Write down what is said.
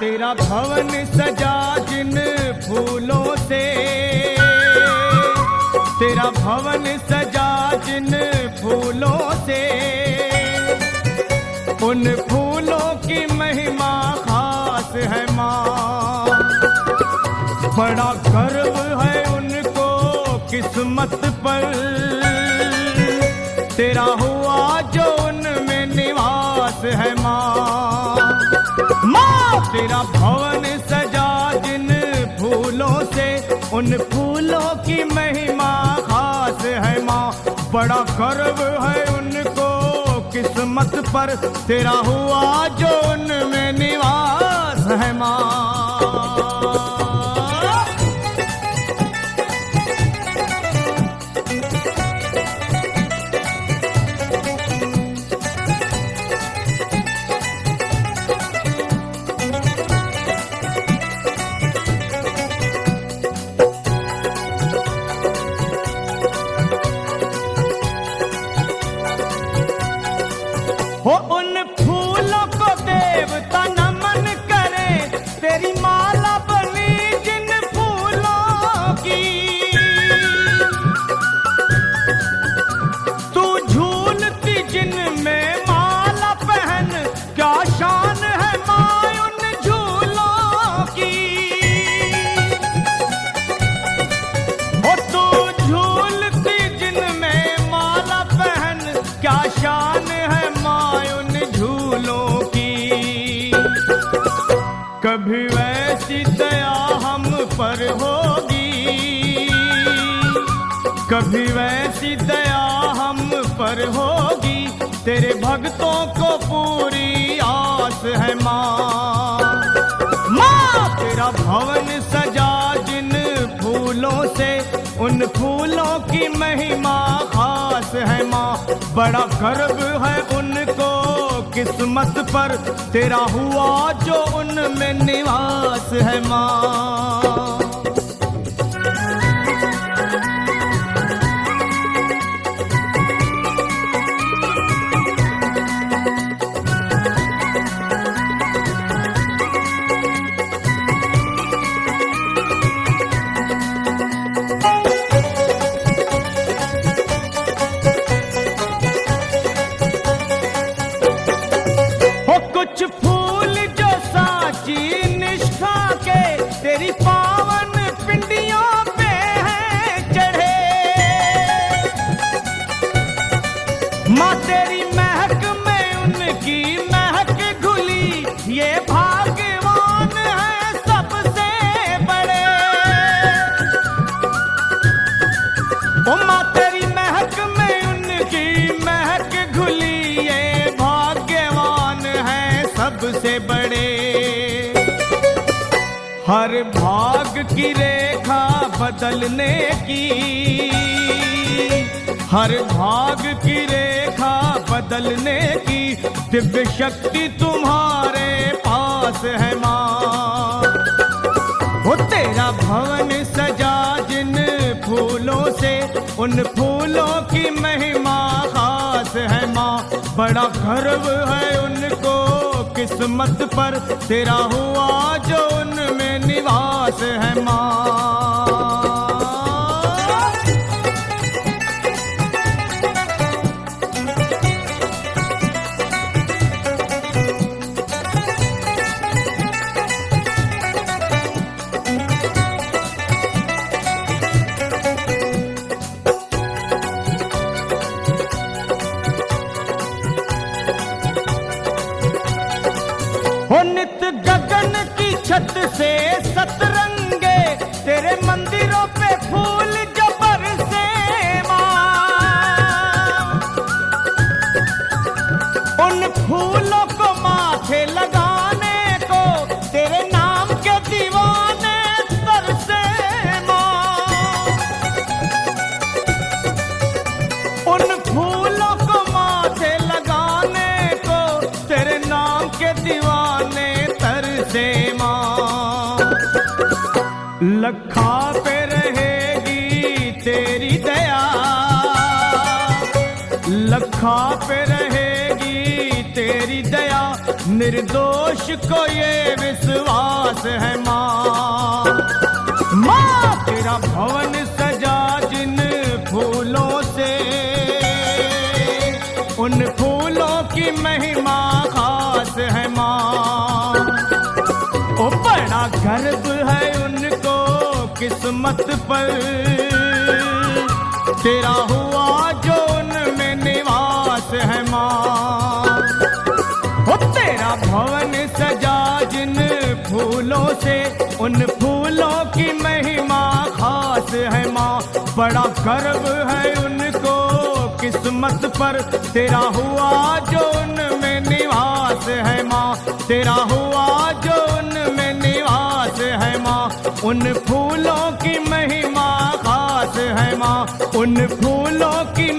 तेरा भवन सजा जिन फूलों से, तेरा भवन सजा जिन फूलों से, उन फूलों की महिमा खास है माँ। बड़ा गर्व है उनको किस्मत पर, तेरा हुआ जो उनमें निवास है माँ। माँ तेरा भवन सजा जिन फूलों से, उन फूलों की महिमा खास है माँ। बड़ा गर्व है उनको किस्मत पर, तेरा हुआ जो उनमें निवास है माँ। हो उन फूलों को देवता नमन करे, तेरी माला बनी जिन फूलों की। तू झूलती जिन में माला पहन, क्या शान है माँ उन झूलों की। हो तू झूलती जिन में माला पहन, क्या शान है कभी वैसी दया हम पर होगी, कभी वैसी दया हम पर होगी, तेरे भक्तों को पूरी आस है माँ। माँ तेरा भवन सजा जिन फूलों से, उन फूलों की महिमा खास है माँ। बड़ा गर्व है उनको किस्मत पर, तेरा हुआ जो उनमें निवास है माँ। कुछ फूल जो साची निष्ठा के, तेरी पावन पिंडियों पे हैं चढ़े। माँ तेरी महक में उनकी महक घुली, ये भाग्यवान है सबसे बड़े। ओ माँ तेरी महक में उनकी महक घुली, ये सबसे बड़े। हर भाग की रेखा बदलने की, हर भाग की रेखा बदलने की, दिव्य शक्ति तुम्हारे पास है माँ। वो तेरा भवन सजा जिन फूलों से, उन फूलों की महिमा खास है माँ। बड़ा गर्व है उनको किस्मत पर, तेरा हुआ जो उनमें निवास है माँ। नित गगन की छत से सतरंगे, तेरे मंदिरों पे फूल जो बरसे माँ। उन फूलों को माथे लगाने को, तेरे नाम के दीवाने तरसे माँ। उन फूलों को माथे लगाने को, तेरे नाम के दीवाने तरसे माँ। लखा पे रहेगी तेरी दया, लखा पे रहेगी तेरी दया, निर्दोष को ये विश्वास है माँ। माँ तेरा भवन सजा जिन फूलों से, उन फूलों की महिमा खास है माँ। ओ बड़ा गर्व है उनको किस्मत पर, तेरा हुआ जो उनमें निवास है माँ। ओ तेरा भवन सजा जिन फूलों से, उन फूलों की महिमा खास है माँ। बड़ा गर्व है उनको किस्मत पर, तेरा हुआ जो उनमें निवास है माँ। तेरा हुआ जो उनमें निवास है माँ। उन फूलों की महिमा खास है माँ। उन फूलों की